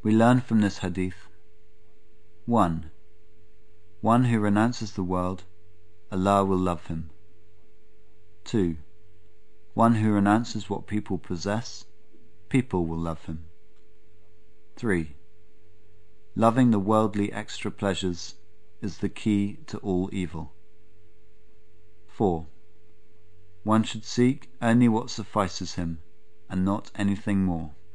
We learn from this hadith: 1. One who renounces the world, Allah will love him. 2. One who renounces what people possess, people will love him. 3. Loving the worldly extra pleasures is the key to all evil. 4. One should seek only what suffices him, and not anything more.